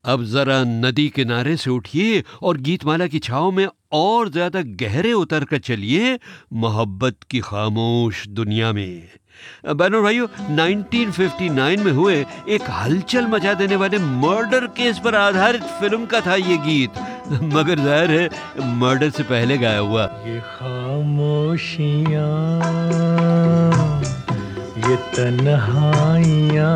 अब जरा नदी किनारे से उठिए और गीतमाला की छाव में और ज्यादा गहरे उतर कर चलिए मोहब्बत की खामोश दुनिया में। बहनों और भाइयों, 1959 में हुए एक हलचल मचा देने वाले मर्डर केस पर आधारित फिल्म का था ये गीत, मगर जाहिर है मर्डर से पहले गाया हुआ। ये खामोशियाँ, ये तन्हाइयाँ,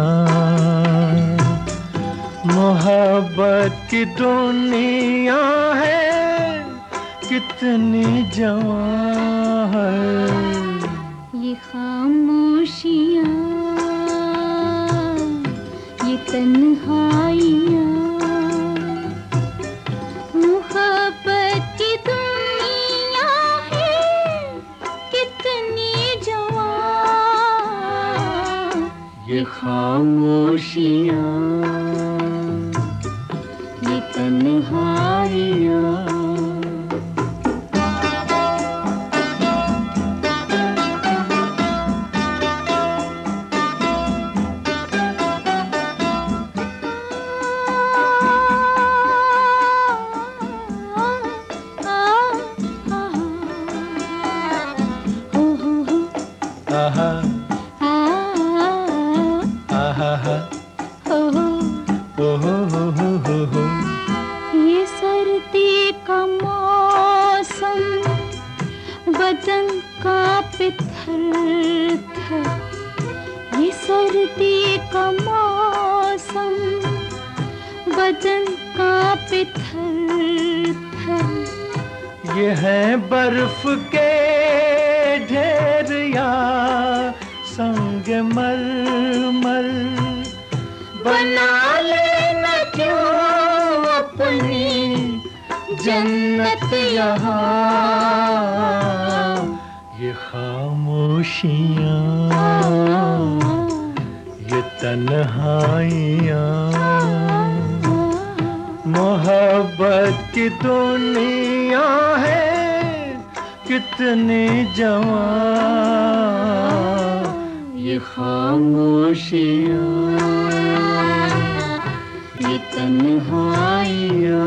मोहब्बत की दुनिया है, कितनी जवां है। ये खामोशियाँ, ये तन्हाइयाँ, मोहब्बत की दुनिया है, कितनी जवां। ये खामोशियाँ, ये तन्हाइयाँ। ये सर्दी का मौसम, बदन कांपे थर-थर। ये सर्दी का मौसम, बदन कांपे थर-थर। ये है बर्फ के ढेर या संग मरमर, बना लेना क्यों अपनी जन्नत यहाँ। ये खामोशियाँ, ये तन्हाइयाँ, मोहब्बत की दुनिया है, कितनी जवां। ये खामोशियाँ, ये तन्हाइयाँ।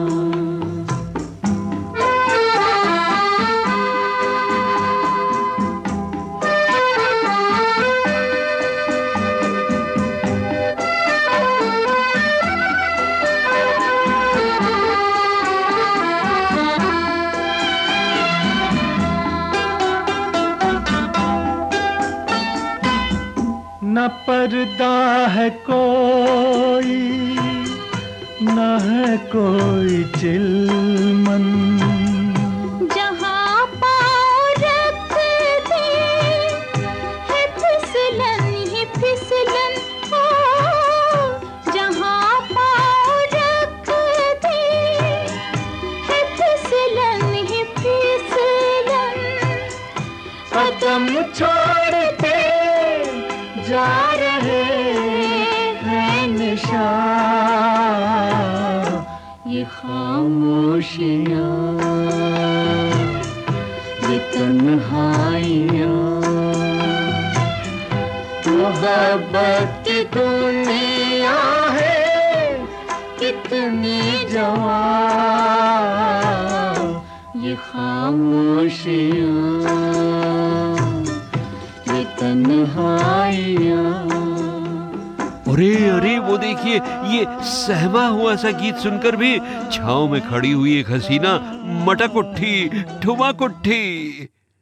न पर्दा है कोई, न है कोई चिलमन, जहाँ पाँव रख दे है फिसलन ही फिसलन। हो जहाँ पाँव रख दे है फिसलन ही फिसलन। कदम छोड़ते जा रहे हैं निशान। ये खामोशियाँ, ये तन्हाइयाँ, मोहब्बत की दुनिया है, कितनी जवां। ये खामोशियाँ, ये तन्हाइयाँ। अरे अरे, वो देखिए, ये सहमा हुआ सा गीत सुनकर भी छांव में खड़ी हुई एक हसीना मटक उठी, ठुमक उठी।